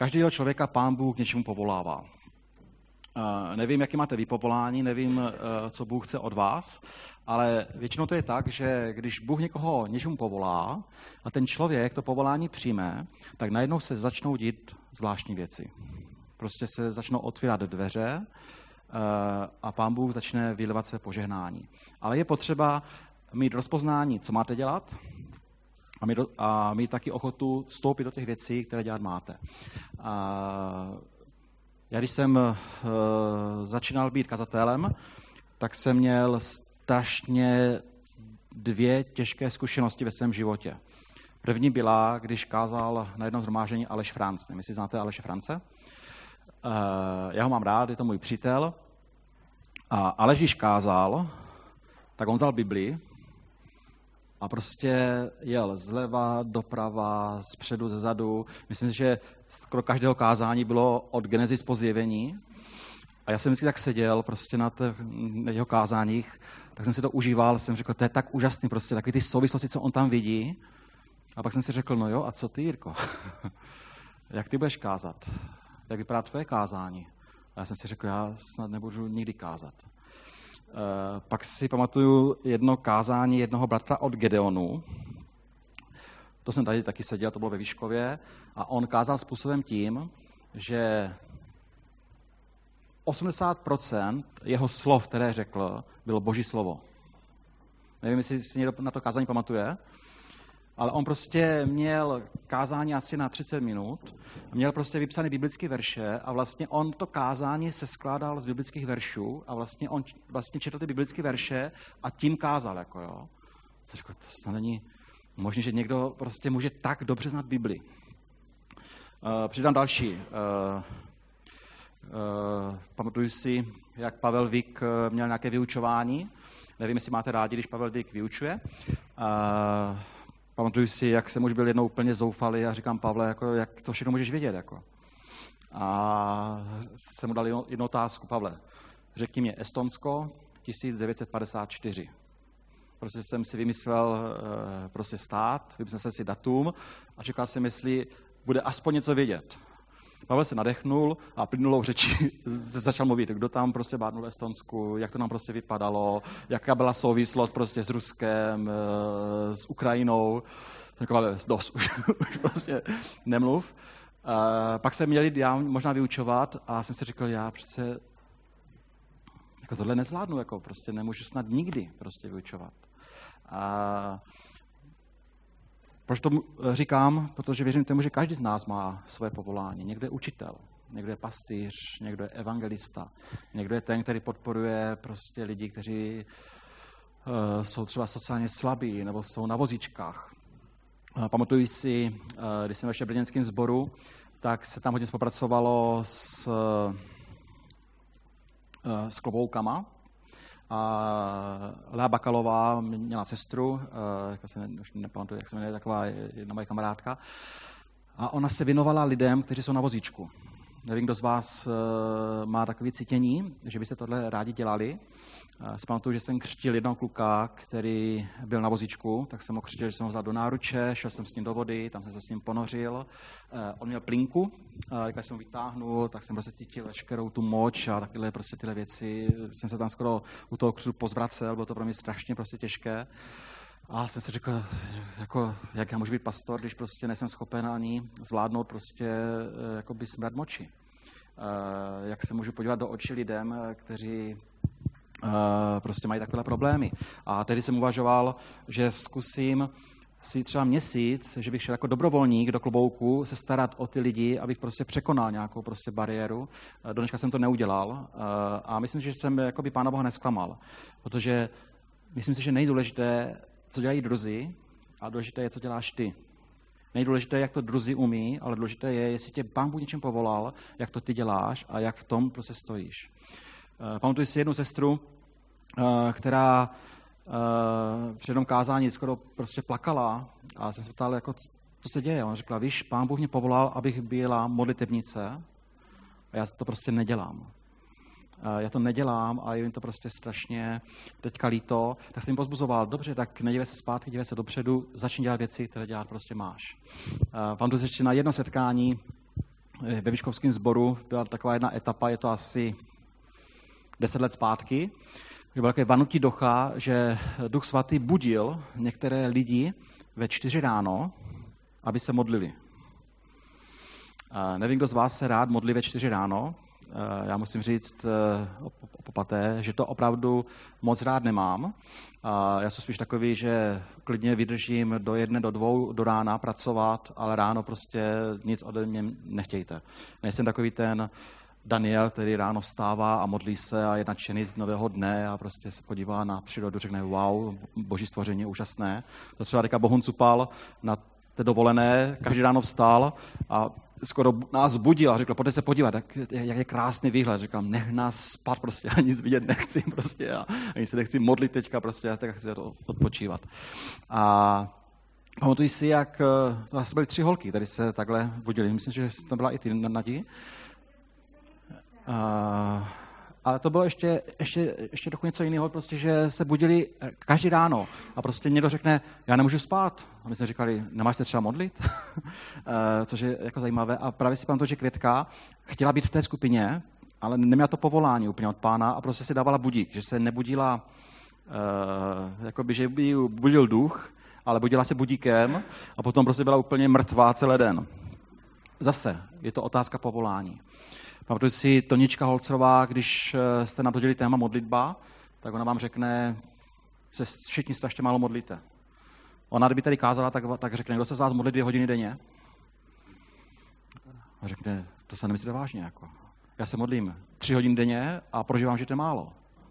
Každého člověka Pán Bůh k něčemu povolává. Nevím, jaký máte vy povolání, nevím, co Bůh chce od vás, ale většinou to je tak, že když Bůh někoho něčemu povolá a ten člověk to povolání přijme, tak najednou se začnou dít zvláštní věci. Prostě se začnou otvírat dveře a Pán Bůh začne vylivat své požehnání. Ale je potřeba mít rozpoznání, co máte dělat, a mít taky ochotu vstoupit do těch věcí, které dělat máte. Já když jsem začínal být kazatelem, tak jsem měl strašně 2 těžké zkušenosti ve svém životě. První byla, když kázal na jednom shromáždění Aleš Franc. Nevím, jestli znáte Aleše France. Já ho mám rád, je to můj přítel. A Aleš, když kázal, tak on vzal Bibli a prostě jel zleva, doprava, zpředu, zezadu. Myslím si, že skoro každého kázání bylo od Genesis po Zjevení. A já jsem vždycky tak seděl prostě na jeho kázáních, tak jsem si to užíval, jsem řekl, to je tak úžasný, prostě takový ty souvislosti, co on tam vidí. A pak jsem si řekl, no jo, a co ty, Jirko? Jak ty budeš kázat? Jak vypadá tvoje kázání? A já jsem si řekl, já snad nebudu nikdy kázat. Pak si pamatuju jedno kázání jednoho bratra od Gedeonu. To jsem tady taky seděl, to bylo ve Výškově. A on kázal způsobem tím, že 80% jeho slov, které řekl, bylo Boží slovo. Nevím, jestli si někdo na to kázání pamatuje, ale on prostě měl kázání asi na 30 minut, měl prostě vypsané biblické verše a vlastně on to kázání se skládal z biblických veršů a vlastně on četl ty biblické verše a tím kázal, jako jo. Jsem řekl, to snad není možné, že někdo prostě může tak dobře znát Bibli. Přidám další. Pamatuju si, jak Pavel Vik měl nějaké vyučování. Nevím, jestli máte rádi, když Pavel Vik vyučuje. Pamatuju si, jak jsem už byl jednou úplně zoufalý a říkám, Pavle, jako, jak to všechno můžeš vědět. Jako. A jsem mu dal jednu otázku, Pavle, řekni mě Estonsko 1954. Prostě jsem si vymyslel prostě stát, vymyslel jsem si datum a čekal jsem, jestli bude aspoň něco vědět. Pavel se nadechnul a plynulou řečí začal mluvit, kdo tam prostě bádnul v Estonsku, jak to nám prostě vypadalo, jaká byla souvislost prostě s Ruskem, s Ukrajinou. Taková dost, už prostě nemluv. Pak se měli možná vyučovat a jsem si řekl, já přece jako tohle nezvládnu, jako prostě nemůžu snad nikdy prostě vyučovat. Proč to říkám? Protože věřím tomu, že každý z nás má svoje povolání. Někdo je učitel, někdo je pastýř, někdo je evangelista, někdo je ten, který podporuje prostě lidi, kteří jsou třeba sociálně slabí nebo jsou na vozíčkách. Pamatuju si, když jsem ještě v brněnském sboru, tak se tam hodně spolupracovalo s kloboukama. A Lea Bakalová měla sestru, já se už nepamatuju, jak se jmenuje, taková jedna moje kamarádka. A ona se věnovala lidem, kteří jsou na vozíčku. Nevím, kdo z vás má takové cítění, že byste tohle rádi dělali. Pamatuju, že jsem křtil jednoho kluka, který byl na vozíčku, tak jsem ho křtil, že jsem ho vzal do náruče, šel jsem s ním do vody, tam jsem se s ním ponořil. On měl plínku, když jsem ho vytáhnul, tak jsem prostě cítil veškerou tu moč a takové prostě tyhle věci. Jsem se tam skoro u toho křtu pozvracel, bylo to pro mě strašně prostě těžké. A jsem si řekl, jako, jak já můžu být pastor, když prostě nejsem schopen ani zvládnout prostě jakoby smrad moči. Jak se můžu podívat do očí lidem, kteří prostě mají takové problémy. A tehdy jsem uvažoval, že zkusím si třeba měsíc, že bych šel jako dobrovolník do klobouku se starat o ty lidi, abych prostě překonal nějakou prostě bariéru. Do dneška jsem to neudělal a myslím, že jsem jakoby Pána Boha nesklamal, protože myslím si, že nejdůležité, co dělají druzí, a důležité je, co děláš ty. Nejdůležité je, jak to druzí umí, ale důležité je, jestli tě Pán Bůh něčem povolal, jak to ty děláš a jak v tom prostě stojíš. Pamatuju si jednu sestru, která při jednom kázání skoro prostě plakala a jsem se ptal, jako, co se děje. Ona řekla, víš, Pán Bůh mě povolal, abych byla modlitebnice a já to prostě nedělám. Já to nedělám a je jim to prostě strašně teďka líto, tak jsem jim pozbuzoval, dobře, tak nedívej se zpátky, dívej se dopředu, začni dělat věci, které dělat prostě máš. Pamatuju si ještě na jedno setkání, ve Vyškovském sboru byla taková jedna etapa, je to asi 10 let zpátky, že bylo také vanutí ducha, že Duch Svatý budil některé lidi ve 4 ráno, aby se modlili. Nevím, kdo z vás se rád modlí ve 4 ráno. Já musím říct popaté, že to opravdu moc rád nemám. Já jsem spíš takový, že klidně vydržím do 1, do 2 do rána pracovat, ale ráno prostě nic ode mě nechtějte. Nejsem takový ten Daniel, který ráno vstává a modlí se a je nadšený z nového dne a prostě se podívá na přírodu, řekne wow, boží stvoření, úžasné. To třeba teďka Bohun Cupal na té dovolené, každý ráno vstal a skoro nás budil a řekl, pojďte se podívat, jak je krásný výhled. Říkám, nech nás spát prostě, a nic vidět nechci prostě a ani se nechci modlit teďka prostě, a tak chci odpočívat. A pamatuji si, jak to asi byly 3 holky, které se takhle budily. Myslím, že to byla i ty Nadi. Ale to bylo ještě trochu něco jiného, prostě, že se budili každý ráno a prostě někdo řekne, já nemůžu spát. A my jsme říkali, nemáš se třeba modlit? Což je jako zajímavé. A právě si pamatuju, že Květka chtěla být v té skupině, ale neměla to povolání úplně od Pána a prostě si dávala budík, že se nebudila, jakoby, že by ji budil duch, ale budila se budíkem a potom prostě byla úplně mrtvá celý den. Zase je to otázka povolání. Pamatuju si Tonička Holcerová, když jste nadhodili téma modlitba, tak ona vám řekne, se všichni strašně málo modlíte. Ona, kdyby tady kázala, tak řekne, kdo se z vás modlí 2 hodiny denně? A řekne, to se nemyslíte vážně. Jako. Já se modlím 3 hodiny denně a prožívám, že to je málo.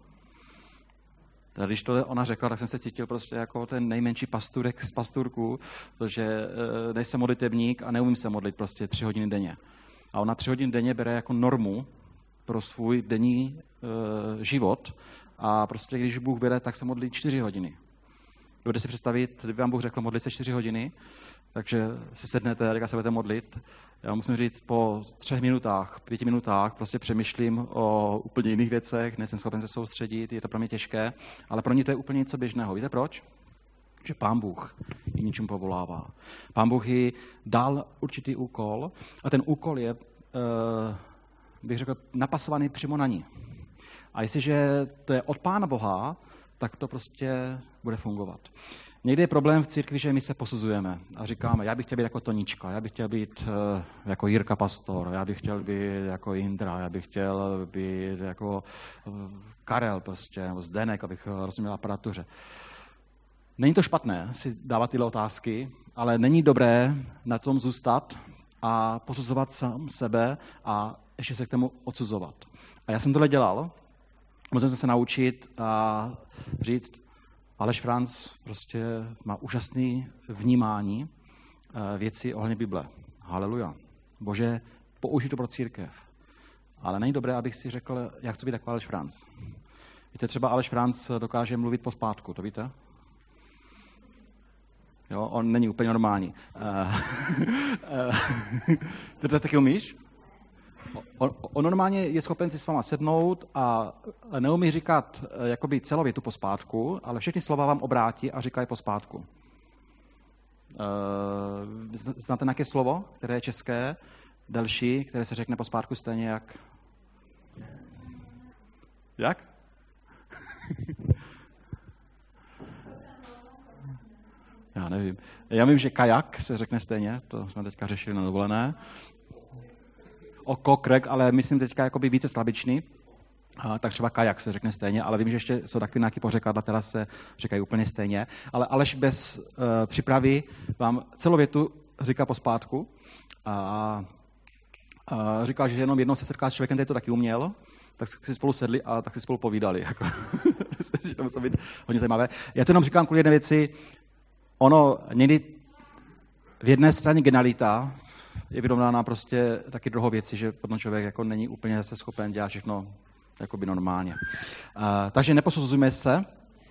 Tady, když to ona řekla, tak jsem se cítil prostě jako ten nejmenší pasturek z pasturků, protože nejsem modlitebník a neumím se modlit prostě 3 hodiny denně. A ona 3 hodiny denně bere jako normu pro svůj denní život a prostě když Bůh bere, tak se modlí 4 hodiny. Dovedete si představit, kdyby vám Bůh řekl modlit se 4 hodiny, takže si sednete a se budete modlit. Já musím říct, po 3 minutách, 5 minutách prostě přemýšlím o úplně jiných věcech, nejsem schopen se soustředit, je to pro mě těžké, ale pro ně to je úplně něco běžného. Víte proč? Že Pán Bůh ji ničemu povolává. Pán Bůh ji dal určitý úkol a ten úkol je, bych řekl, napasovaný přímo na ní. A jestliže to je od Pána Boha, tak to prostě bude fungovat. Někdy je problém v církvi, že my se posuzujeme a říkáme, já bych chtěl být jako Tonička, já bych chtěl být jako Jirka Pastor, já bych chtěl být jako Jindra, já bych chtěl být jako Karel prostě, nebo Zdenek, abych rozuměl aparatuře. Není to špatné si dávat tyhle otázky, ale není dobré na tom zůstat a posuzovat sám sebe a ještě se k tomu odsuzovat. A já jsem tohle dělal, musel jsem se naučit a říct, Aleš Franc prostě má úžasné vnímání věcí ohledně Bible. Haleluja. Bože, použij to pro církev. Ale není dobré, abych si řekl, jak chci být takový Aleš Franc. Víte, třeba Aleš Franc dokáže mluvit pospátku, to víte? Jo, on není úplně normální. Ty to taky umíš? On normálně je schopen si s váma sednout a neumí říkat jakoby celou větu pospátku, ale všechny slova vám obrátí a říká je pospátku. Znáte nějaké slovo, které je české, delší, které se řekne pospátku stejně jak... Jak? Já nevím. Já vím, že kajak se řekne stejně, to jsme teďka řešili na dovolené. Oko, krek, ale myslím teďka jakoby více slabičný, tak třeba kajak se řekne stejně, ale vím, že ještě jsou taky nějaké pořekadla, která se říkají úplně stejně. Ale Aleš bez přípravy vám celou větu říká pospátku a říkal, že jenom jednou se setká s člověkem, který to taky uměl, tak si spolu sedli a tak si spolu povídali. Jako. To musí být hodně zajímavé. Já to jenom říkám kvůli jedné věci. Ono někdy v jedné straně genialita je vyrovnána prostě taky druhou věci, že potom člověk jako není úplně zase schopen dělat všechno jakoby normálně. Takže neposuzujme se.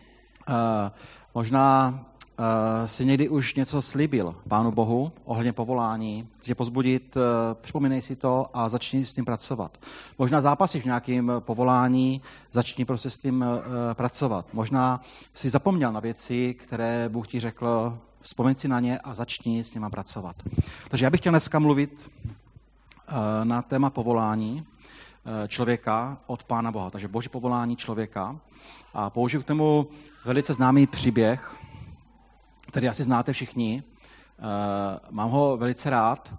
Možná si někdy už něco slíbil Pánu Bohu ohledně povolání, chci pozbudit, připomínej si to a začni s tím pracovat. Možná zápasíš v nějakém povolání, začni prostě s tím pracovat. Možná si zapomněl na věci, které Bůh ti řekl, vzpomeň si na ně a začni s nimi pracovat. Takže já bych chtěl dneska mluvit na téma povolání člověka od Pána Boha. Takže Boží povolání člověka. A použiju k tomu velice známý příběh, který asi znáte všichni. Mám ho velice rád.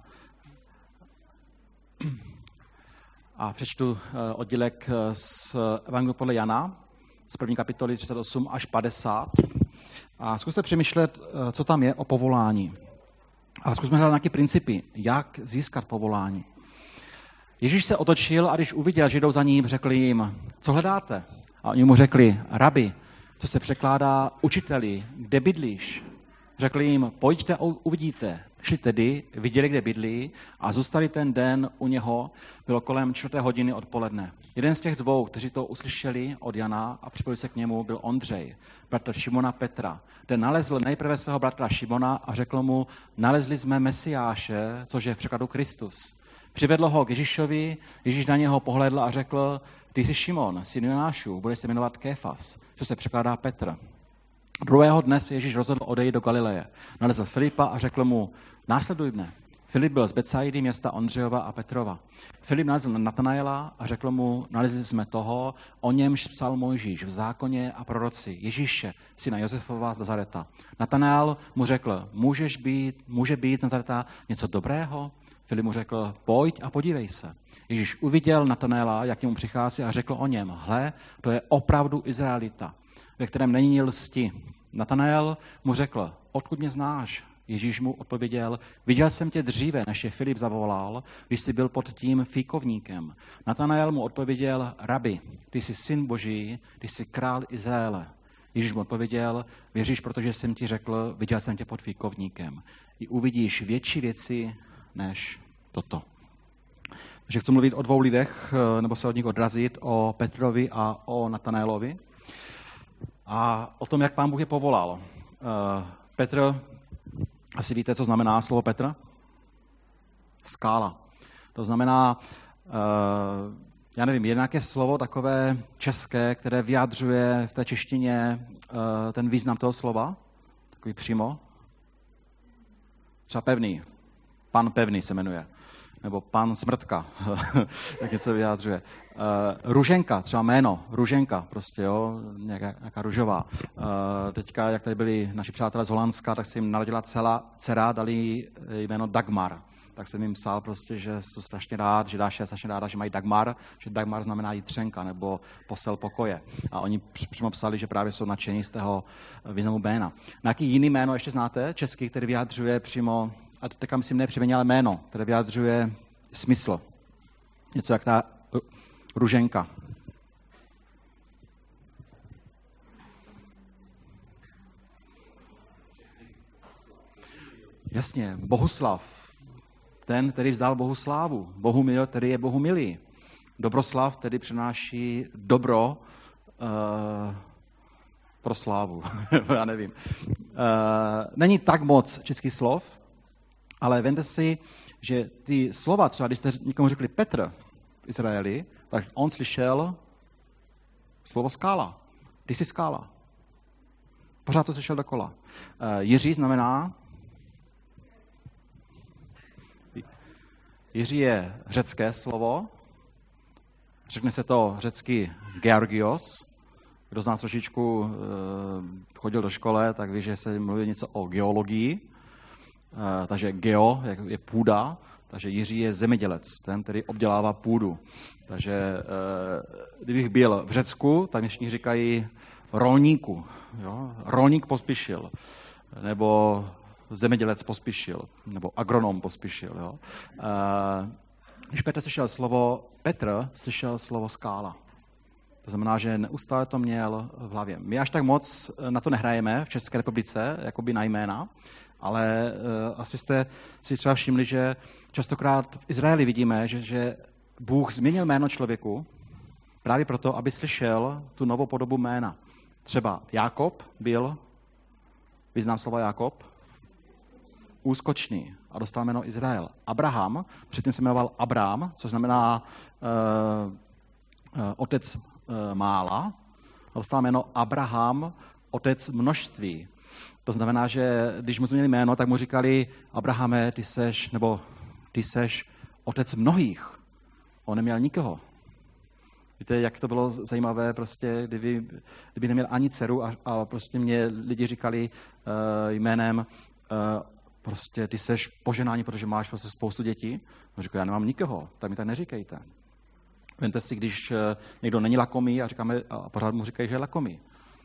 A přečtu oddílek z Evangeliu podle Jana, z 1. kapitoly 38 až 50. A zkuste přemýšlet, co tam je o povolání. A zkusme hledat nějaké principy, jak získat povolání. Ježíš se otočil a když uviděl, že jdou za ním, řekl jim, co hledáte? A oni mu řekli, rabi, co se překládá učiteli, kde bydlíš? Řekl jim, pojďte a uvidíte. Šli tedy, viděli, kde bydlí a zůstali ten den u něho, bylo kolem 4:00 odpoledne. Jeden z těch dvou, kteří to uslyšeli od Jana a připojili se k němu, byl Ondřej, bratr Šimona Petra. Ten nalezl nejprve svého bratra Šimona a řekl mu, nalezli jsme Mesiáše, což je v překladu Kristus. Přivedl ho k Ježíšovi, Ježíš na něho pohlédl a řekl, ty jsi Šimon, syn Jonášův, budeš se jmenovat Kéfas, co se překládá Petr. Druhého dne se Ježíš rozhodl odejít do Galileje. Nalezl Filipa a řekl mu, následuj mne. Filip byl z Betsaidy, města Ondřejova a Petrova. Filip nalezl Natanaela a řekl mu, nalezli jsme toho, o němž psal Mojžíš v zákoně a proroci, Ježíše, syna Josefova z Nazareta. Natanael mu řekl, může být z Nazareta něco dobrého? Filip mu řekl, pojď a podívej se. Ježíš uviděl Natanaela, jak němu přichází a řekl o něm, hle, to je opravdu Izraelita, ve kterém není lsti. Natanael mu řekl, odkud mě znáš? Ježíš mu odpověděl, viděl jsem tě dříve, než je Filip zavolal, když jsi byl pod tím fíkovníkem. Natanael mu odpověděl, rabi, ty jsi syn Boží, ty jsi král Izraele. Ježíš mu odpověděl, věříš, protože jsem ti řekl, viděl jsem tě pod fíkovníkem. I uvidíš větší věci než toto. Takže chci mluvit o dvou lidech, nebo se od nich odrazit, o Petrovi a o Natanaelovi. A o tom, jak Pán Bůh je povolal. Petr, asi víte, co znamená slovo Petr? Skála. To znamená, já nevím, je nějaké slovo takové české, které vyjadřuje v té češtině ten význam toho slova? Takový přímo? Třeba pevný. Pan pevný se jmenuje. Nebo pan smrtka, jak něco vyjádřuje. Růženka, třeba jméno, Růženka, prostě, jo, nějaká růžová. Teďka, jak tady byli naši přátelé z Holandska, tak se jim narodila dcera, dali jméno Dagmar. Tak jsem jim psal prostě, že jsou strašně rád, že Dáša je strašně ráda, že mají Dagmar, že Dagmar znamená jitřenka nebo posel pokoje. A oni přímo psali, že právě jsou nadšení z toho významu jména. Nějaký jiný jméno ještě znáte, český, který vyjadřuje přímo, a to teďka myslím nepřiměně, ale jméno, které vyjadřuje smysl. Něco jak ta Růženka. Jasně, Bohuslav. Ten, který vzdal Bohu slávu. Bohumil, který je Bohu milý. Dobroslav, tedy přináší dobro pro slávu. Já nevím. Není tak moc českých slov, ale vemte si, že ty slova, třeba když jste někomu řekli Petr v Izraeli, tak on slyšel slovo skála. Ty jsi skála. Pořád to slyšel dokola. Jiří znamená, Jiří je řecké slovo, řekne se to řecky Georgios. Kdo z nás trošičku chodil do školy, tak ví, že se mluví něco o geologii. Takže geo je půda, takže Jiří je zemědělec, ten, který obdělává půdu. Takže kdybych byl v Řecku, tak všichni říkají rolníku. Jo? Rolník Pospíšil, nebo zemědělec Pospíšil, nebo agronom Pospíšil. Jo? Když Petr slyšel slovo Petr, slyšel slovo skála. To znamená, že neustále to měl v hlavě. My až tak moc na to nehrajeme v České republice, jakoby na jména, ale asi jste si třeba všimli, že častokrát v Izraeli vidíme, že Bůh změnil jméno člověku právě proto, aby slyšel tu novou podobu jména. Třeba Jákob byl, význam slova Jákob, úskočný a dostal jméno Izrael. Abraham, předtím se jmenoval Abrám, což znamená otec mála, a dostal jméno Abraham, otec množství. To znamená, že když mu změnili jméno, tak mu říkali, Abrahame, ty seš otec mnohých. On neměl nikoho. Víte, jak to bylo zajímavé, prostě, kdyby neměl ani dceru a prostě mě lidi říkali jménem, prostě ty seš poženání, protože máš prostě spoustu dětí. On říkal, já nemám nikoho, tak mi tak neříkejte. Vemte si, když někdo není lakomý a pořád mu říkají, že je lakomý.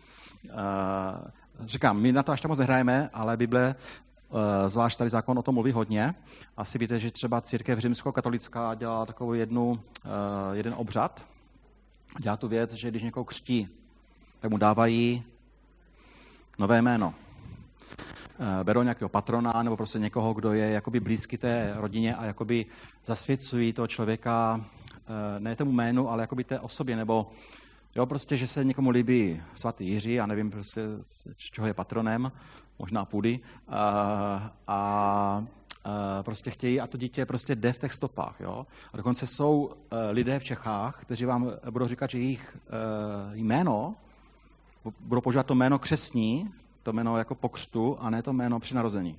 Říkám, my na to až tak moc nehrajeme, ale Bible, zvlášť tady zákon o tom mluví hodně. Asi víte, že třeba církev římskokatolická dělá takovou jeden obřad. Dělá tu věc, že když někoho křtí, tak mu dávají nové jméno. Berou nějakého patrona nebo prostě někoho, kdo je jakoby blízký té rodině a jakoby zasvěcují toho člověka ne tomu jménu, ale jakoby té osobě, nebo jo, prostě, že se někomu líbí svatý Jiří, já nevím prostě, čeho je patronem, možná půdy, a prostě chtějí, a to dítě prostě jde v těch stopách. Jo? A dokonce jsou lidé v Čechách, kteří vám budou říkat, že jejich jméno, budou používat to jméno křestní, to jméno jako po křtu, a ne to jméno při narození.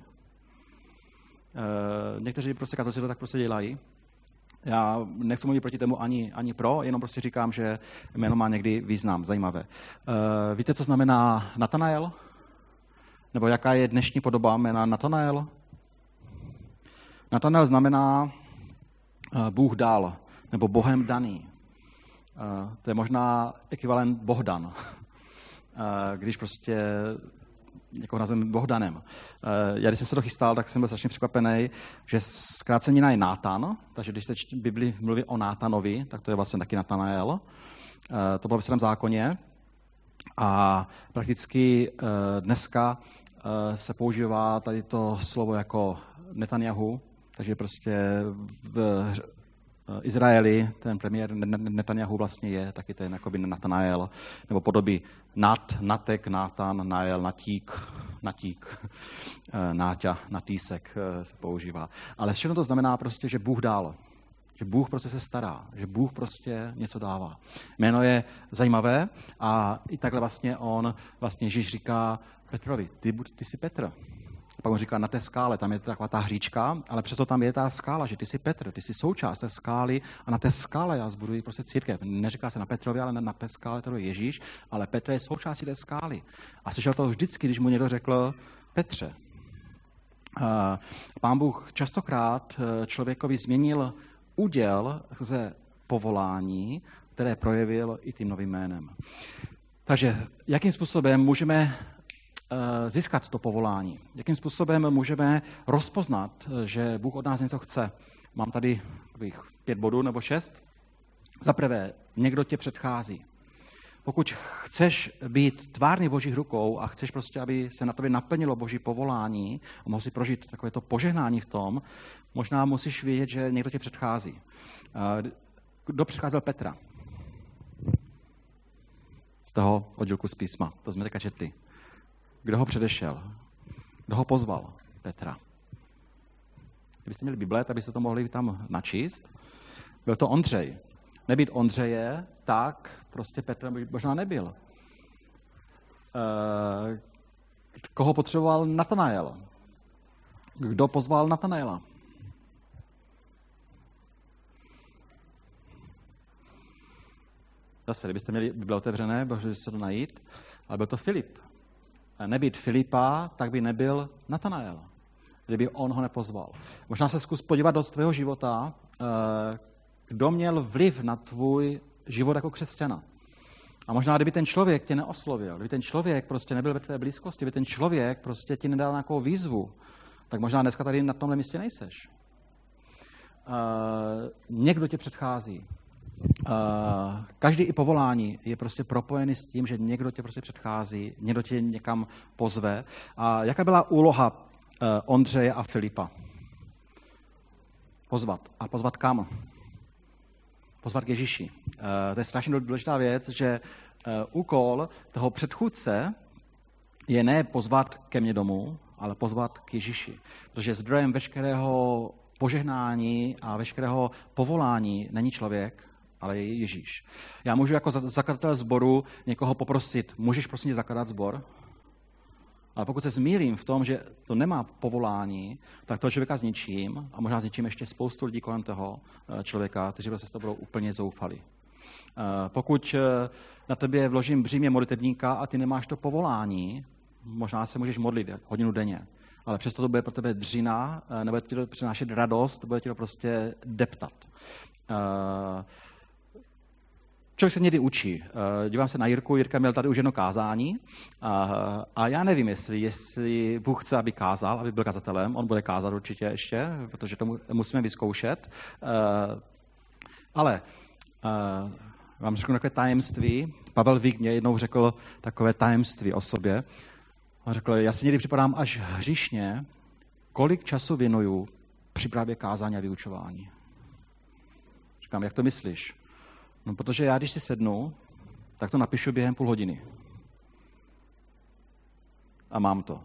Někteří prostě katolici to tak prostě dělají. Já nechci mluvit proti tomu ani pro, jenom prostě říkám, že jméno má někdy význam, zajímavé. Víte, co znamená Natanael? Nebo jaká je dnešní podoba jména Natanael? Natanael znamená Bůh dal, nebo Bohem daný. To je možná ekvivalent Bohdan, když prostě někoho nazveme Bohdanem. Já když jsem se to chystal, tak jsem byl strašně překvapený, že zkrácenina je Nátan, takže když se v Bibli mluví o Nátanovi, tak to je vlastně taky Natanael. To bylo ve Starém zákoně a prakticky dneska se používá tady to slovo jako Netanjahu, takže prostě v Izraeli ten premiér Netanjahu vlastně je taky ten jakoby Natanael, nebo podoby Natek, Nátan, Nael, Natík, Náťa, Natýsek se používá. Ale všechno to znamená prostě, že Bůh dal. Že Bůh prostě se stará, že Bůh prostě něco dává. Jméno je zajímavé a i takhle vlastně Ježíš říká Petrovi, ty jsi Petr. A pak on říká, na té skále, tam je taková ta hříčka, ale přesto tam je ta skála, že ty jsi Petr, ty jsi součást té skály a na té skále já zbuduji prostě církev. Neříká se na Petrovi, ale na té skále to je Ježíš, ale Petr je součástí té skály. A slyšel to vždycky, když mu někdo řekl Petře. Pán Bůh častokrát člověkovi změnil úděl ze povolání, které projevil i tím novým jménem. Takže jakým způsobem můžeme získat to povolání? Jakým způsobem můžeme rozpoznat, že Bůh od nás něco chce? Mám tady 5 bodů nebo 6. Za prvé, někdo tě předchází. Pokud chceš být tvárný Božích rukou a chceš prostě, aby se na tobě naplnilo Boží povolání a mohl si prožít takové to požehnání v tom, možná musíš vědět, že někdo tě předchází. Kdo předcházel Petra? Z toho oddílku z písma. To jsme teďka četli. Kdo ho předešel? Kdo ho pozval? Petra. Kdybyste měli Bible, tak byste to mohli tam načíst. Byl to Ondřej. Nebýt Ondřeje, tak prostě Petr možná nebyl. Koho potřeboval Natanael? Kdo pozval Natanaela? Zase, kdybyste měli Bible otevřené, mohli se to najít, ale byl to Filip. Nebýt Filipa, tak by nebyl Natanael, kdyby on ho nepozval. Možná se zkus podívat do tvého života, kdo měl vliv na tvůj život jako křesťana. A možná, kdyby ten člověk tě neoslovil, kdyby ten člověk prostě nebyl ve tvé blízkosti, kdyby ten člověk prostě ti nedal nějakou výzvu, tak možná dneska tady na tomhle místě nejseš. Někdo tě předchází. Každý i povolání je prostě propojený s tím, že někdo tě prostě předchází, někdo tě někam pozve. A jaká byla úloha Ondřeje a Filipa? Pozvat. A pozvat kam? Pozvat k Ježíši. To je strašně důležitá věc, že úkol toho předchůdce je ne pozvat ke mně domů, ale pozvat k Ježíši. Protože zdrojem veškerého požehnání a veškerého povolání není člověk, ale je Ježíš. Já můžu jako zakladatel sboru někoho poprosit, můžeš prosím tě zakládat sbor? Ale pokud se zmýlím v tom, že to nemá povolání, tak toho člověka zničím a možná zničím ještě spoustu lidí kolem toho člověka, kteří se s toho budou úplně zoufalí. Pokud na tebe vložím břímě modlitebníka a ty nemáš to povolání, možná se můžeš modlit hodinu denně, ale přesto to bude pro tebe dřina, nebude ti to přinášet radost, bude ti to prostě deptat. Člověk se někdy učí. Dívám se na Jirku, Jirka měl tady už jedno kázání a já nevím, jestli Bůh chce, aby kázal, aby byl kazatelem. On bude kázat určitě ještě, protože to musíme vyzkoušet. Ale vám řeknu takové tajemství. Pavel Vík mě jednou řekl takové tajemství o sobě. On řekl, já si někdy připadám až hříšně, kolik času věnuju přípravě kázání a vyučování. Říkám, jak to myslíš? No, protože já, když si sednu, tak to napíšu během půl hodiny. A mám to.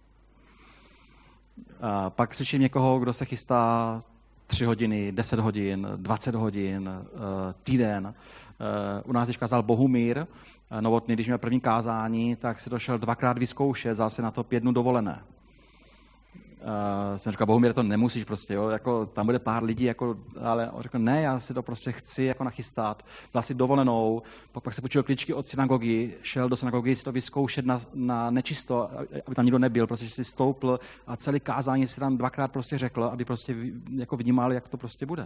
A pak slyším někoho, kdo se chystá 3 hodiny, 10 hodin, 20 hodin, týden. U nás, když kázal Bohumír Novotný, když měl první kázání, tak si to šel 2krát vyzkoušet, vzal si na to 5 dnů dovolené. Jsem říkal, Bohumír, to nemusíš prostě, jo, jako tam bude pár lidí, jako, ale on řekl, ne, já si to prostě chci jako nachystat, dal si dovolenou, pak se počul klíčky od synagogy, šel do synagogy si to vyzkoušet na nečisto, aby tam nikdo nebyl, protože si stoupl a celý kázání si tam 2krát prostě řekl, aby prostě jako vnímal, jak to prostě bude.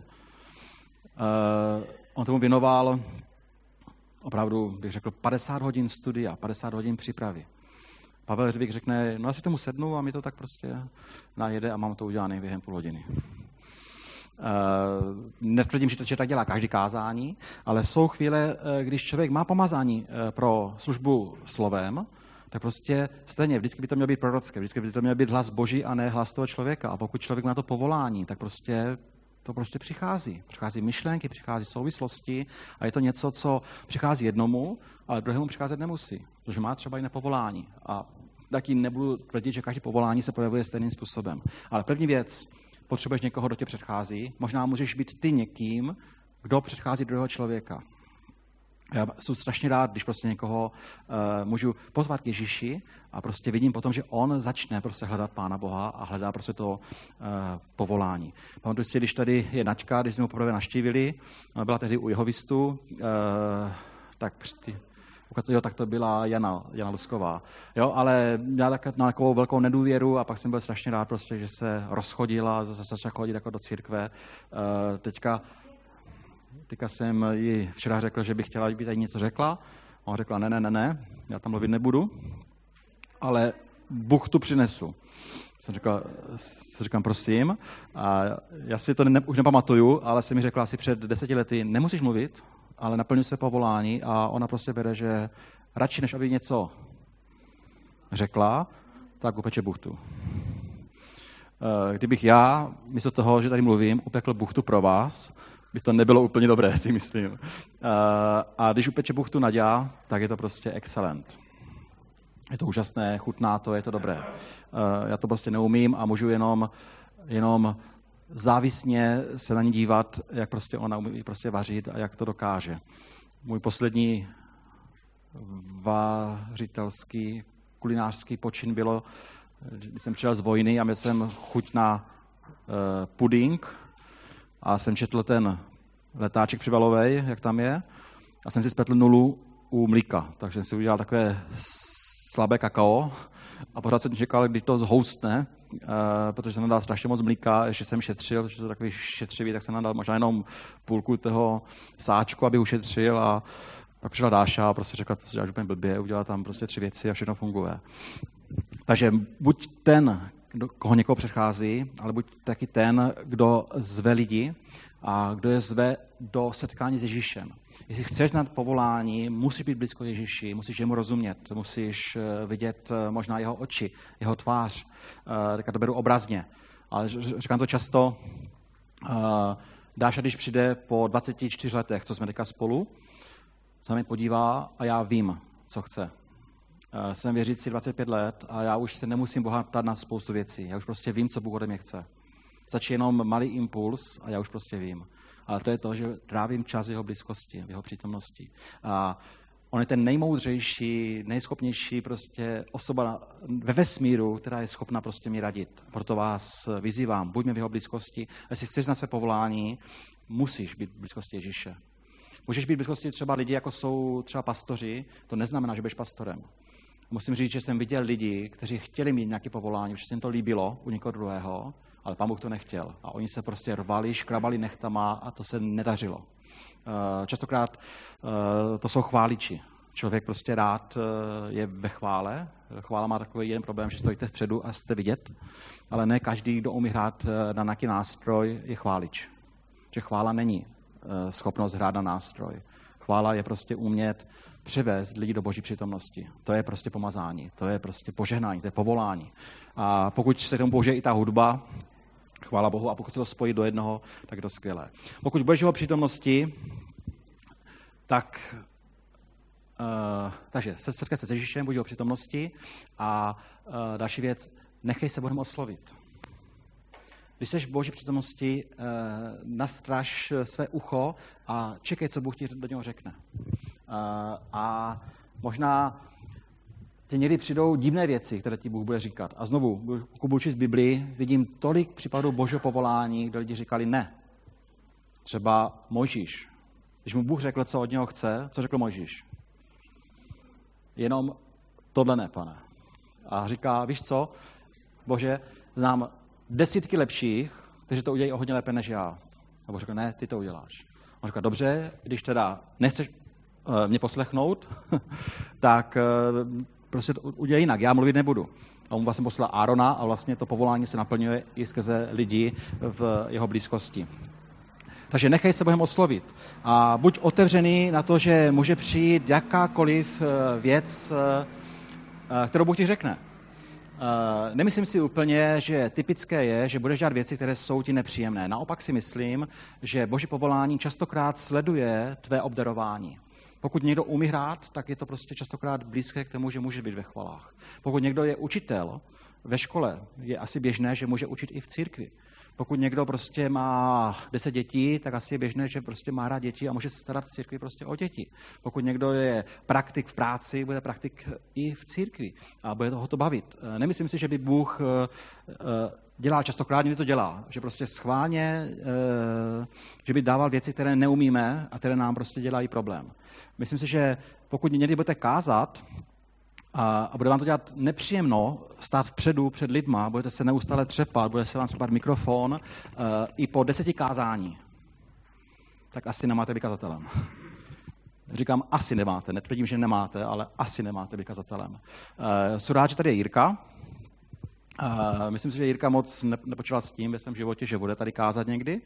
On tomu věnoval opravdu, bych řekl, 50 hodin studia, 50 hodin přípravy. Pavel Řevík řekne, no já si tomu sednu a mi to tak prostě najede a mám to udělané během půl hodiny. Netvrdím, že tak dělá každý kázání, ale jsou chvíle, když člověk má pomazání pro službu slovem, tak prostě stejně, vždycky by to mělo být prorocké, vždycky by to měl být hlas Boží a ne hlas toho člověka. A pokud člověk má to povolání, tak to prostě přichází. Přichází myšlenky, přichází souvislosti a je to něco, co přichází jednomu, ale druhému přicházet nemusí, protože má třeba jiné povolání. A taky nebudu tvrdit, že každý povolání se projevuje stejným způsobem. Ale první věc, potřebuješ někoho, kdo tě předchází. Možná můžeš být ty někým, kdo předchází druhého člověka. Já jsem strašně rád, když prostě někoho můžu pozvat k Ježíši a prostě vidím potom, že on začne prostě hledat Pána Boha a hledá prostě to povolání. Pamatuju si, když tady je Naďka, když jsme ho poprvé navštívili, ona byla tehdy u Jehovistu, tak to byla Jana Lusková. Jo, ale měla takovou velkou nedůvěru a pak jsem byl strašně rád prostě, že se rozchodila, zase začala chodit jako do církve. Teďka jsem jí včera řekl, že bych chtěla, aby tady něco řekla. A ona řekla, ne, já tam mluvit nebudu, ale Bůh tu přinesu. Říkám, prosím. A já si to už nepamatuju, ale jsem mi řekla asi před 10 lety, nemusíš mluvit, ale naplňuji se povolání a ona prostě bere, že radši, než aby něco řekla, tak upeče buchtu. Kdybych já, místo toho, že tady mluvím, upekl buchtu pro vás, by to nebylo úplně dobré, si myslím. A když upeče buchtu Naďa, tak je to prostě excellent. Je to úžasné, chutná to, je to dobré. Já to prostě neumím a můžu jenom závisně se na ní dívat, jak prostě ona umí prostě vařit a jak to dokáže. Můj poslední vařitelský, kulinářský počin bylo, když jsem přijel z vojny a měl jsem chuť na puding a jsem četl ten letáček přivalovej, jak tam je, a jsem si spletl nulu u mlíka, takže jsem si udělal takové slabé kakao a pořád jsem čekal, kdy to zhoustne, protože jsem nadal strašně moc mlíka, ještě jsem šetřil, protože to je takový šetřivý, tak jsem nadal možná jenom půlku toho sáčku, aby ušetřil a pak přišla Dáša a prostě řekla, že děláš úplně blbě, udělala tam prostě 3 věci a všechno funguje. Takže buď ten, koho někoho předchází, ale buď taky ten, kdo zve lidi a kdo je zve do setkání s Ježíšem. Jestli chceš znát povolání, musíš být blízko Ježíši, musíš jemu rozumět, musíš vidět možná jeho oči, jeho tvář. Tak to beru obrazně. Ale říkám to často, Dáša, když přijde po 24 letech, co jsme teďka spolu, se mi podívá a já vím, co chce. Jsem věřící 25 let a já už se nemusím Boha ptát na spoustu věcí. Já už prostě vím, co Bůh ode mě chce. Stačí jenom malý impuls a já už prostě vím. Ale to je to, že trávím čas v jeho blízkosti, v jeho přítomnosti. A On je ten nejmoudřejší, nejschopnější prostě osoba ve vesmíru, která je schopna prostě mi radit. Proto vás vyzývám, buďme v jeho blízkosti. Jestli chceš na své povolání, musíš být v blízkosti Ježíše. Můžeš být v blízkosti třeba lidí, jako jsou třeba pastoři, to neznamená, že budeš pastorem. Musím říct, že jsem viděl lidi, kteří chtěli mít nějaké povolání, protože se jim to líbilo u někoho druhého, ale Pán Bůh to nechtěl. A oni se prostě rvali, škrabali nechtama a to se nedařilo. Častokrát to jsou chváliči. Člověk prostě rád je ve chvále. Chvála má takový jeden problém, že stojíte vpředu a jste vidět, ale ne každý, kdo umí hrát na nějaký nástroj, je chválič. Že chvála není schopnost hrát na nástroj. Chvála je prostě umět přivést lidi do Boží přítomnosti. To je prostě pomazání, to je prostě požehnání, to je povolání. A pokud se tomu použije i ta hudba, chvála Bohu, a pokud se to spojí do jednoho, tak je to skvělé. Pokud budeš v jeho přítomnosti, tak takže setkej se s Ježíšem, buď v jeho přítomnosti a další věc, nechej se Bohem oslovit. Když jsi v Boží přítomnosti, nastraž své ucho a čekej, co Bůh ti do něho řekne. A možná ti někdy přijdou divné věci, které ti Bůh bude říkat. A znovu, pokud budu číst Biblii, vidím tolik případů Božího povolání, kde lidi říkali ne. Třeba Mojžíš. Když mu Bůh řekl, co od něho chce, co řekl Mojžíš? Jenom tohle ne, Pane. A říká, víš co, Bože, znám desítky lepších, kteří to udělají o hodně lépe než já. A Boh řekl, ne, ty to uděláš. On říká, dobře, když teda nechceš mě poslechnout, tak prostě to udělej jinak, já mluvit nebudu. A on vlastně poslal Árona a vlastně to povolání se naplňuje i skrze lidi v jeho blízkosti. Takže nechej se Bohem oslovit a buď otevřený na to, že může přijít jakákoliv věc, kterou Bůh ti řekne. Nemyslím si úplně, že typické je, že budeš dělat věci, které jsou ti nepříjemné. Naopak si myslím, že Boží povolání častokrát sleduje tvé obdarování. Pokud někdo umí hrát, tak je to prostě častokrát blízké k tomu, že může být ve chvalách. Pokud někdo je učitel ve škole, je asi běžné, že může učit i v církvi. Pokud někdo prostě má 10 dětí, tak asi je běžné, že prostě má rád děti a může se starat v církvi prostě o děti. Pokud někdo je praktik v práci, bude praktik i v církvi a bude toho to bavit. Nemyslím si, že by Bůh dělá častokrát, někdy to dělá, že prostě schválně, že by dával věci, které neumíme a které nám prostě dělají problém. Myslím si, že pokud někdy budete kázat, a bude vám to dělat nepříjemno stát vpředu před lidma, budete se neustále třepat, bude se vám třepat mikrofon i po 10 kázání, tak asi nemáte být kazatelem. Říkám, asi nemáte, netvrdím, že nemáte, ale asi nemáte být kazatelem. Jsem rád, že tady je Jirka. Myslím si, že Jirka moc nepočítal s tím ve svém životě, že bude tady kázat někdy.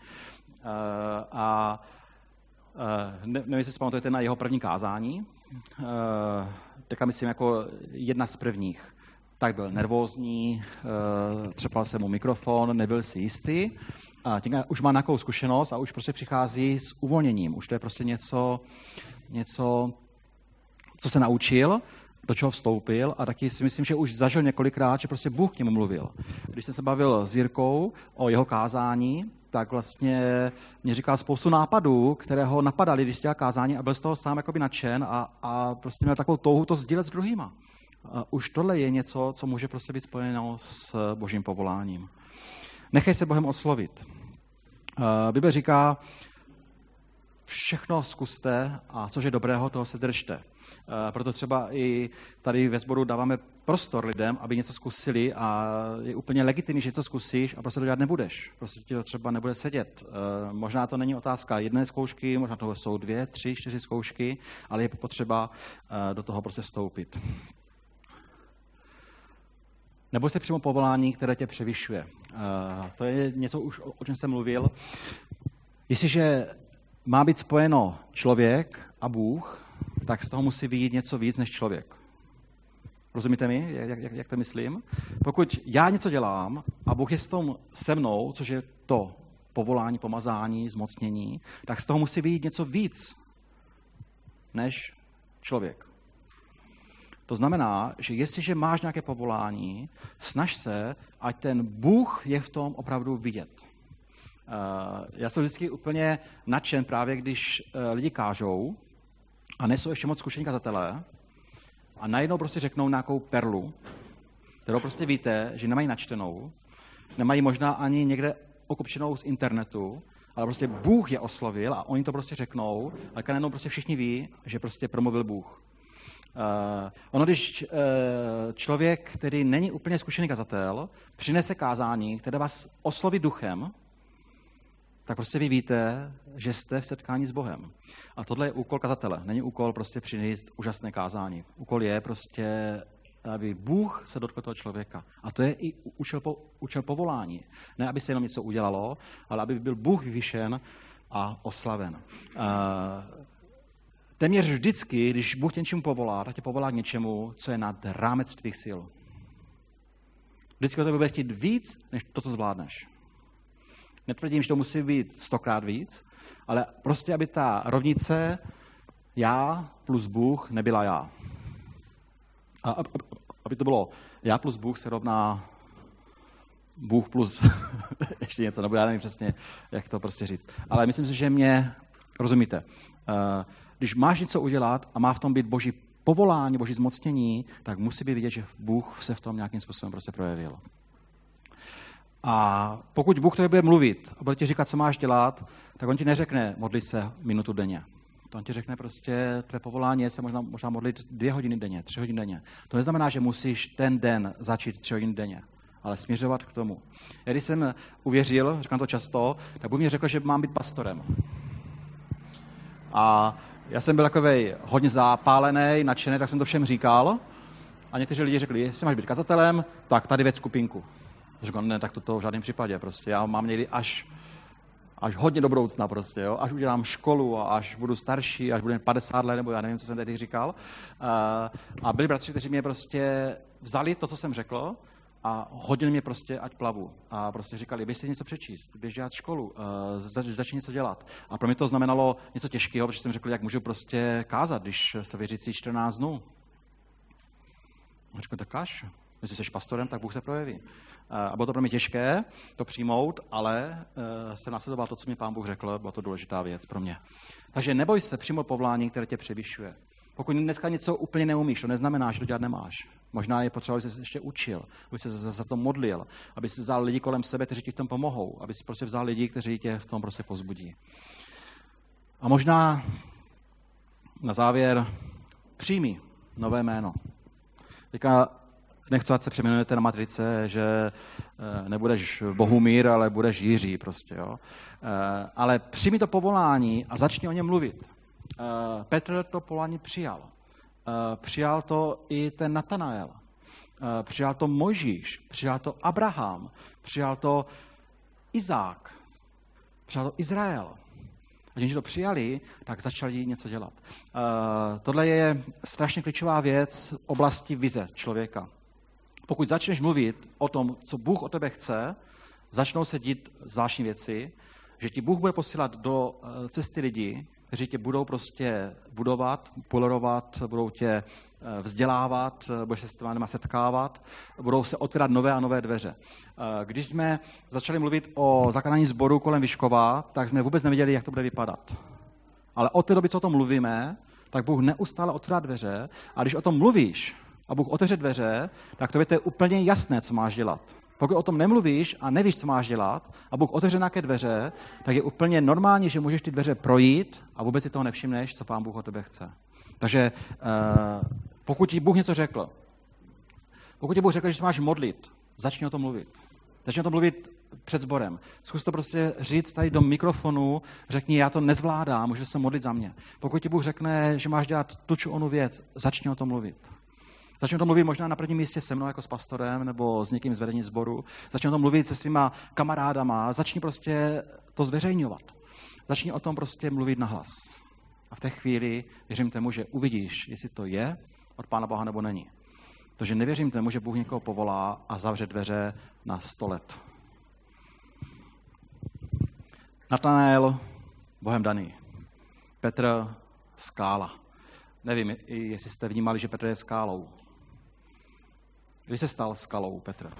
Nevím, jestli si pamatujete na jeho první kázání. Teďka myslím jako jedna z prvních. Tak byl nervózní, třepal se mu mikrofon, nebyl si jistý. A už má nějakou zkušenost a už prostě přichází s uvolněním. Už to je prostě něco, co se naučil, do čeho vstoupil a taky si myslím, že už zažil několikrát, že prostě Bůh k němu mluvil. Když jsem se bavil s Jirkou o jeho kázání, tak vlastně mě říkal spoustu nápadů, které ho napadaly, když dělal kázání a byl z toho sám jakoby nadšen a prostě měl takovou touhu to sdílet s druhýma. Už tohle je něco, co může prostě být spojeno s Božím povoláním. Nechej se Bohem oslovit. Bible říká, všechno zkuste a což je dobrého, toho se držte. Proto třeba i tady ve sboru dáváme prostor lidem, aby něco zkusili a je úplně legitimní, že něco zkusíš a prostě to dělat nebudeš. Prostě ti to třeba nebude sedět. Možná to není otázka jedné zkoušky, možná toho jsou 2, 3, 4 zkoušky, ale je potřeba do toho prostě vstoupit. Neboj se přímo povolání, které tě převyšuje. To je něco, už o čem jsem mluvil. Jestliže má být spojeno člověk a Bůh, tak z toho musí vyjít něco víc než člověk. Rozumíte mi, jak to myslím? Pokud já něco dělám a Bůh je s tom se mnou, což je to povolání, pomazání, zmocnění, tak z toho musí vyjít něco víc než člověk. To znamená, že jestliže máš nějaké povolání, snaž se, ať ten Bůh je v tom opravdu vidět. Já jsem vždycky úplně nadšen právě, když lidi kážou a nejsou ještě moc zkušení kazatelé a najednou prostě řeknou nějakou perlu, kterou prostě víte, že nemají načtenou, nemají možná ani někde okopčenou z internetu, ale prostě Bůh je oslovil a oni to prostě řeknou, ale najednou prostě všichni ví, že prostě promluvil Bůh. Když člověk, který není úplně zkušený kazatel, přinese kázání, které vás osloví duchem, tak prostě vy víte, že jste v setkání s Bohem. A tohle je úkol kazatele. Není úkol prostě přinést úžasné kázání. Úkol je prostě, aby Bůh se dotkl toho člověka. A to je i účel povolání. Ne, aby se jenom něco udělalo, ale aby byl Bůh vyvyšen a oslaven. Téměř vždycky, když Bůh tě něčemu povolá, tak tě povolá k něčemu, co je nad rámec tvých sil. Vždycky o tebe bude chtít víc, než to, co zvládneš. Netvrdím, že to musí být 100krát víc, ale prostě, aby ta rovnice já plus Bůh nebyla já. A aby to bylo já plus Bůh se rovná Bůh plus ještě něco, nebo já nevím přesně, jak to prostě říct. Ale myslím si, že mě rozumíte. Když máš něco udělat a má v tom být Boží povolání, Boží zmocnění, tak musí být vidět, že Bůh se v tom nějakým způsobem prostě projevil. A pokud Bůh tebe bude mluvit a bude ti říkat, co máš dělat, tak on ti neřekne modlit se minutu denně. To on ti řekne prostě, tvé povolání je se možná modlit 2 hodiny denně, 3 hodiny denně. To neznamená, že musíš ten den začít 3 hodiny denně, ale směřovat k tomu. Já když jsem uvěřil, říkám to často, tak Bůh mi řekl, že mám být pastorem. A já jsem byl takovej hodně zapálený, nadšený, tak jsem to všem říkal. A někteří lidi řekli, jestli máš být kazatelem, tak tady veď skupinku. Říkám, ne, tak to v žádném případě prostě. Já mám někdy až hodně do budoucna prostě, jo? Až udělám školu a až budu starší, až budu 50 let, nebo já nevím, co jsem tady říkal. A byli bratři, kteří mě prostě vzali to, co jsem řekl, a hodili mě prostě, ať plavu. A prostě říkali, běž si něco přečíst, běž dělat školu, začni něco dělat. A pro mě to znamenalo něco těžkého, protože jsem řekl, jak můžu prostě kázat, když se věřící 14 dnů. A řekl, tak káž. Jestli jsi pastorem, tak Bůh se projeví. A bylo to pro mě těžké to přijmout, ale jsem následoval to, co mi Pán Bůh řekl, byla to důležitá věc pro mě. Takže neboj se přijmout povolání, které tě převyšuje. Pokud dneska něco úplně neumíš, to neznamená, že to dělat nemáš. Možná je potřeba, aby se ještě učil, aby se za to modlil, aby si vzal lidi kolem sebe, kteří ti v tom pomohou, aby si prostě vzal lidi, kteří tě v tom prostě pozbudí. A možná na závěr přijmi nové jméno. Teďka nechci, ať se přeměnujete na matrice, že nebudeš Bohumír, ale budeš Jiří prostě. Jo? Ale přijmi to povolání a začni o něm mluvit. Petr to povolání přijal. Přijal to i ten Natanael. Přijal to Mojžíš. Přijal to Abraham. Přijal to Izák. Přijal to Izrael. A když to přijali, tak začali něco dělat. Tohle je strašně klíčová věc v oblasti vize člověka. Pokud začneš mluvit o tom, co Bůh od tebe chce, začnou se dít zvláštní věci, že ti Bůh bude posílat do cesty lidi, kteří tě budou prostě budovat, polerovat, budou tě vzdělávat, budeš se s těma setkávat, budou se otvírat nové a nové dveře. Když jsme začali mluvit o zakládání sboru kolem Vyškova, tak jsme vůbec nevěděli, jak to bude vypadat. Ale od té doby, co o tom mluvíme, tak Bůh neustále otvírá dveře a když o tom mluvíš a Bůh otevře dveře, tak to je úplně jasné, co máš dělat. Pokud o tom nemluvíš a nevíš, co máš dělat, a Bůh otevře nějaké dveře, tak je úplně normální, že můžeš ty dveře projít a vůbec si toho nevšimneš, co Pán Bůh od tebe chce. Takže pokud ti Bůh něco řekl, pokud ti Bůh řekl, že se máš modlit, začni o tom mluvit. Začni o tom mluvit před sborem. Zkus to prostě říct tady do mikrofonu, řekni, já to nezvládám, můžeš se modlit za mě. Pokud ti Bůh řekne, že máš dělat tu či onu věc, začni o tom mluvit. Začni o tom mluvit možná na prvním místě se mnou jako s pastorem nebo s někým z vedení sboru. Začni o tom mluvit se svýma kamarádama. Začni prostě to zveřejňovat. Začni o tom prostě mluvit nahlas. A v té chvíli věřím tomu, že uvidíš, jestli to je od Pána Boha nebo není. Protože nevěřím tomu, že Bůh někoho povolá a zavře dveře na 100 let. Natanael, Bohem daný. Petr, skála. Nevím, jestli jste vnímali, že Petr je skálou. Kdy se stal skalou Petr?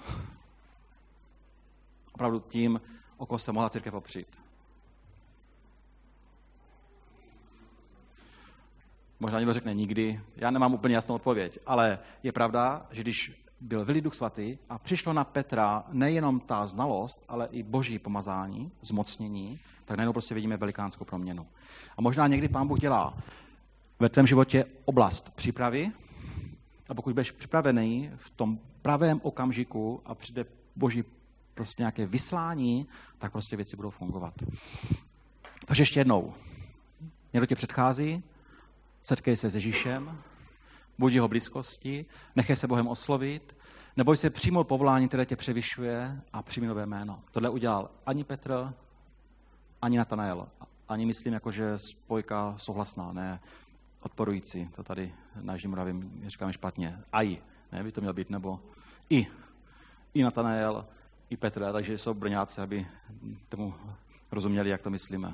Opravdu tím, o koho se mohla církev opřít. Možná někdo řekne nikdy, já nemám úplně jasnou odpověď, ale je pravda, že když byl vylit Duch Svatý a přišlo na Petra nejenom ta znalost, ale i boží pomazání, zmocnění, tak najednou prostě vidíme velikánskou proměnu. A možná někdy Pán Bůh dělá ve tvém životě oblast přípravy a pokud budeš připravený v tom pravém okamžiku a přijde boží prostě nějaké vyslání, tak prostě věci budou fungovat. Takže ještě jednou. Někdo tě předchází, setkej se s Ježíšem, buď jeho blízkosti, nechej se Bohem oslovit, neboj se přijmout povolání, které tě převyšuje a přijmi nové jméno. Tohle udělal ani Petr, ani Natanael. Ani myslím, jakože spojka souhlasná, ne odporující. To tady na Jižní Moravě říkáme špatně. Ne, by to měl být, nebo i Natanael, i Petr, takže jsou Brňáci, aby tomu rozuměli, jak to myslíme.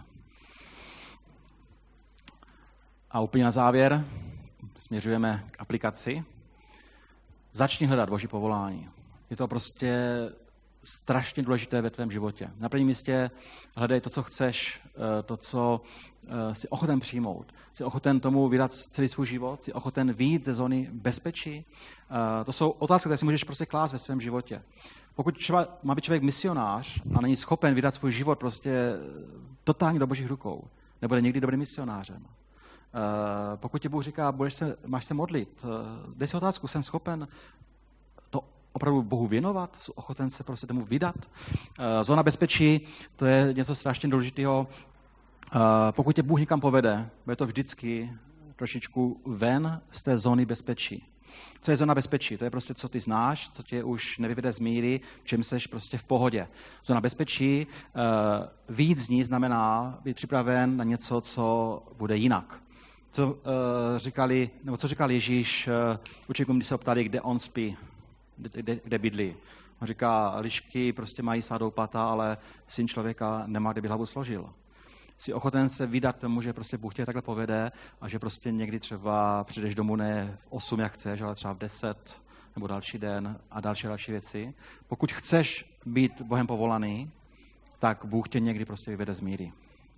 A úplně na závěr směřujeme k aplikaci. Začni hledat boží povolání. Je to prostě strašně důležité ve tvém životě. Na prvním místě hledej to, co chceš, to, co jsi ochoten přijmout. Jsi ochoten tomu vydat celý svůj život, jsi ochoten vyjít ze zóny bezpečí. To jsou otázky, které si můžeš prostě klást ve svém životě. Pokud třeba má být člověk misionář a není schopen vydat svůj život prostě totálně do božích rukou, nebude nikdy dobrým misionářem. Pokud ti Bůh říká, máš se modlit, dej si otázku, jsem schopen to opravdu Bohu věnovat, jsem ochoten se prostě tomu vydat. Zóna bezpečí, to je něco strašně důležitého. Pokud tě Bůh někam povede, bude to vždycky trošičku ven z té zóny bezpečí. Co je zóna bezpečí? To je prostě, co ty znáš, co tě už nevyvede z míry, v čem seš prostě v pohodě. Zóna bezpečí, vyjít z ní znamená být připraven na něco, co bude jinak. Co říkal Ježíš učeníkům, když se optali, kde on spí, kde bydlí. On říká, lišky prostě mají sádoupata, ale syn člověka nemá, kde by hlavu složil. Jsi ochoten se vydat tomu, že prostě Bůh tě takhle povede a že prostě někdy třeba přijdeš domů ne v 8, jak chceš, ale třeba v 10 nebo další den a další věci. Pokud chceš být Bohem povolaný, tak Bůh tě někdy prostě vyvede z míry.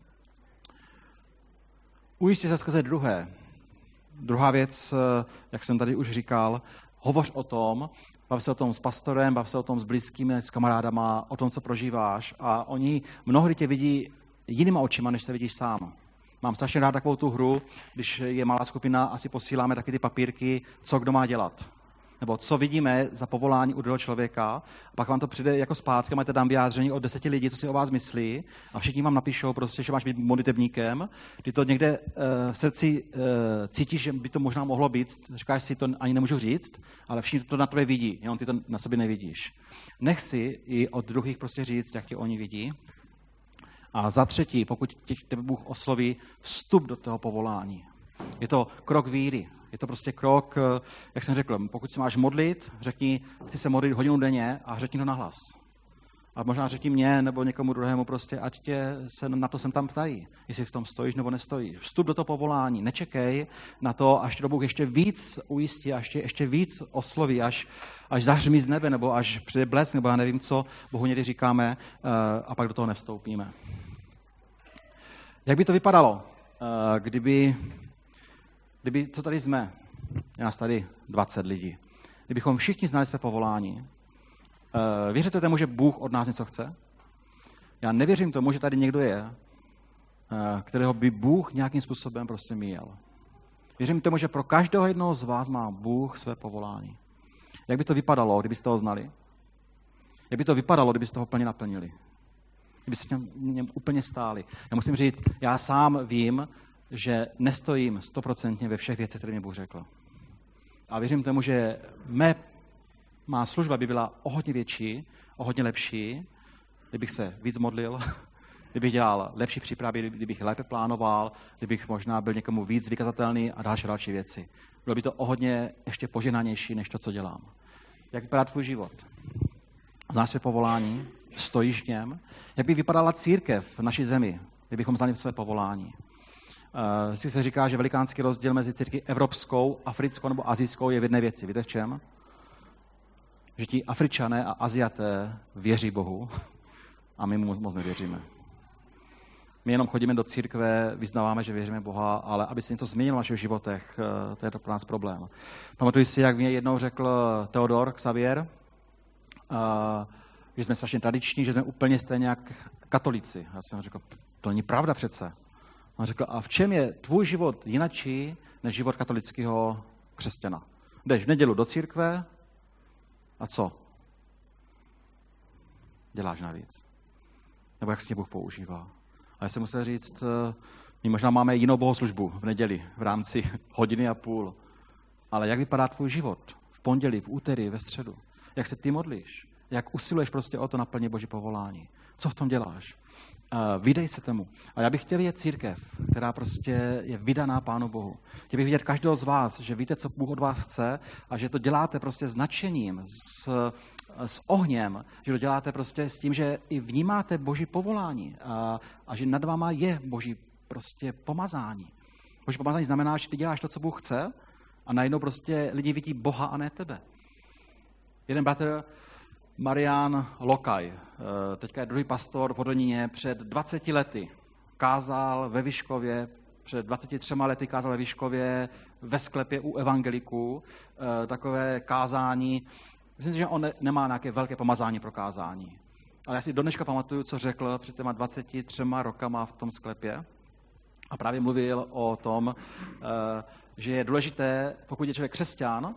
Ujistě se skrze druhé. Druhá věc, jak jsem tady už říkal, hovoř o tom, bav se o tom s pastorem, bav se o tom s blízkými, s kamarádama, o tom, co prožíváš a oni mnohdy tě vidí jinýma očima, než se vidíš sám. Mám strašně rád takovou tu hru, když je malá skupina, asi posíláme taky ty papírky, co kdo má dělat. Nebo co vidíme za povolání u druhého člověka, a pak vám to přijde jako zpátky, máte tam vyjádření od 10 lidí, co si o vás myslí, a všichni vám napíšou prostě, že máš být modlitebníkem, ty to někde v srdci cítíš, že by to možná mohlo být, říkáš si, to ani nemůžu říct, ale všichni to na tebe vidí, jenom ty to na sobě nevidíš. Nech si i od druhých prostě říct, jak tě oni vidí. A za třetí, pokud tebe Bůh osloví, vstup do toho povolání. Je to krok víry. Je to prostě krok, jak jsem řekl, pokud se máš modlit, řekni, chci se modlit hodinu denně a řekni to nahlas. A možná řekni mě nebo někomu druhému prostě, ať tě se na to sem tam ptají, jestli v tom stojíš nebo nestojíš. Vstup do toho povolání, nečekej na to, až to Bůh ještě víc ujistí, až tě ještě víc osloví, až zahřmí z nebe, nebo až přijde blesk, nebo já nevím co, Bohu někdy říkáme a pak do toho nevstoupíme. Jak by to vypadalo, kdyby co tady jsme, je nás tady 20 lidí, kdybychom všichni znali své povolání, věříte tomu, že Bůh od nás něco chce? Já nevěřím tomu, že tady někdo je, kterého by Bůh nějakým způsobem prostě míjel. Věřím tomu, že pro každého jednoho z vás má Bůh své povolání. Jak by to vypadalo, kdybyste ho znali? Jak by to vypadalo, kdybyste ho plně naplnili? Kdybyste něm úplně stáli? Já musím říct, já sám vím, že nestojím 100% ve všech věcech, které mi Bůh řekl. A věřím tomu, že má služba by byla o hodně větší, o hodně lepší, kdybych se víc modlil, kdybych dělal lepší přípravy, kdybych lépe plánoval, kdybych možná byl někomu víc vykazatelný a další věci. Bylo by to o hodně ještě požehnanější, než to, co dělám. Jak vypadá tvůj život? Znáš své povolání? Stojíš v něm? Jak by vypadala církev v naší zemi, kdybychom znali své povolání? Vždycky se říká, že velikánský rozdíl mezi církví evropskou, africkou nebo asijskou je v jedné věci. Víte v čem? Že ti Afričané a Aziaté věří Bohu a my mu moc nevěříme. My jenom chodíme do církve, vyznáváme, že věříme Boha, ale aby se něco změnilo v našich životech, to je to pro nás problém. Pamatuji si, jak mě jednou řekl Theodor Xavier, že jsme strašně tradiční, že jsme úplně stejně jak katolíci. Já jsem řekl, to není pravda přece. On řekl, a v čem je tvůj život jinačí než život katolického křesťana? Jdeš v nedělu do církve a co? Děláš navíc. Nebo jak se tě Bůh používá. A já jsem musel říct, my možná máme jinou bohoslužbu v neděli v rámci hodiny a půl. Ale jak vypadá tvůj život v pondělí, v úterý, ve středu? Jak se ty modlíš? Jak usiluješ prostě o to naplnit Boží povolání? Co v tom děláš? Vydej se tomu. A já bych chtěl vidět církev, která prostě je vydaná Pánu Bohu. Chtěl bych vidět každého z vás, že víte, co Bůh od vás chce a že to děláte prostě s nadšením, s ohněm, že to děláte prostě s tím, že i vnímáte Boží povolání a že nad váma je Boží prostě pomazání. Boží pomazání znamená, že ty děláš to, co Bůh chce a najednou prostě lidi vidí Boha a ne tebe. Jeden bratr, Marián Lokaj, teďka je druhý pastor v Hodoníně, před 20 lety kázal ve Vyškově, před 23 lety kázal ve Vyškově ve sklepě u evangeliků, takové kázání. Myslím si, že on nemá nějaké velké pomazání pro kázání. Ale já si do dneška pamatuju, co řekl před těma 23 rokama v tom sklepě. A právě mluvil o tom, že je důležité, pokud je člověk křesťan,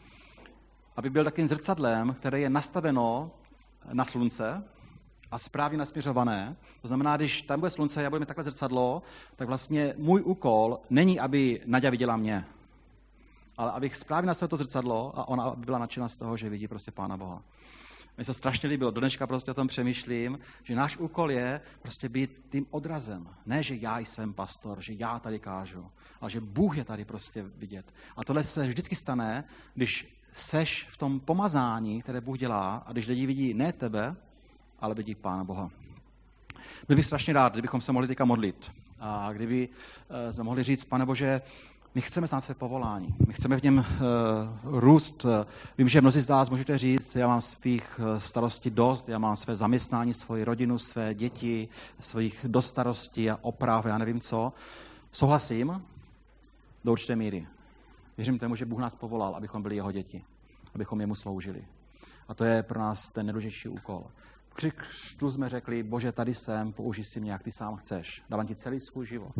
aby byl takovým zrcadlem, které je nastaveno na slunce a správně nasměřované. To znamená, když tam bude slunce, já budu mít takhle zrcadlo, tak vlastně můj úkol není, aby Naďa viděla mě, ale abych správně nastavil to zrcadlo a ona byla nadšena z toho, že vidí prostě Pána Boha. Mně se strašně líbilo, do dneška prostě o tom přemýšlím, že náš úkol je prostě být tím odrazem. Ne, že já jsem pastor, že já tady kážu, ale že Bůh je tady prostě vidět. A tohle se vždycky stane, když seš v tom pomazání, které Bůh dělá, a když lidi vidí ne tebe, ale vidí Pána Boha. Byl bych strašně rád, kdybychom se mohli teďka modlit. A kdyby jsme mohli říct, Pane Bože, my chceme znát své povolání, my chceme v něm růst. Vím, že mnozí z vás můžete říct, já mám svých starostí dost, já mám své zaměstnání, svoji rodinu, své děti, svých dostarostí a oprav, já nevím co. Souhlasím do určité míry. Věřím tomu, že Bůh nás povolal, abychom byli jeho děti, abychom jemu sloužili. A to je pro nás ten nejdůležitější úkol. Při křtu jsme řekli, Bože, tady jsem, použij si mě, jak ty sám chceš. Dávám ti celý svůj život.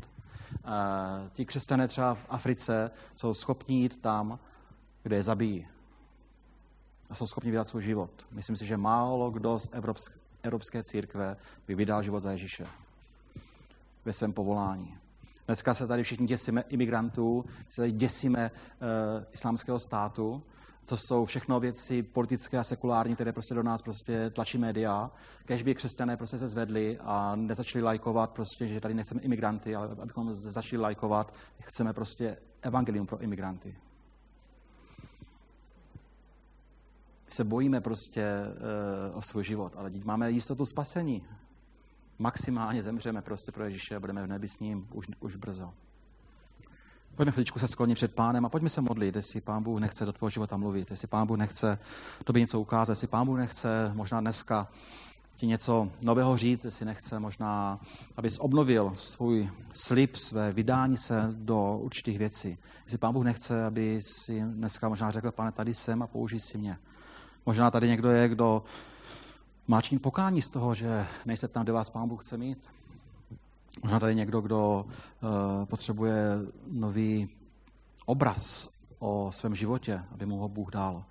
Ti křesťané třeba v Africe jsou schopni jít tam, kde je zabijí. A jsou schopni vydat svůj život. Myslím si, že málo kdo z evropské církve by vydal život za Ježíše ve svém povolání. Dneska se tady všichni děsíme imigrantů, se tady děsíme islámského státu, to jsou všechno věci politické a sekulární, které prostě do nás prostě tlačí média. Kéž by křesťané prostě se zvedli a nezačali lajkovat prostě, že tady nechceme imigranty, ale abychom začali lajkovat, chceme prostě evangelium pro imigranty. My se bojíme prostě o svůj život, ale máme jistotu spasení. Maximálně zemřeme prostě pro Ježíše a budeme v nebi s ním už brzo. Pojďme chvíličku se sklonit před Pánem a pojďme se modlit, jestli Pán Bůh nechce do tvého života mluvit, jestli Pán Bůh nechce tobě něco ukázat, jestli Pán Bůh nechce možná dneska ti něco nového říct, jestli nechce možná, abys obnovil svůj slib, své vydání se do určitých věcí. Jestli Pán Bůh nechce, aby si dneska možná řekl, Pane, tady jsem a použij si mě. Možná tady někdo je, kdo má činit pokání z toho, že nejste tam, kde vás Pán Bůh chce mít. Možná tady někdo, kdo potřebuje nový obraz o svém životě, aby mu ho Bůh dal.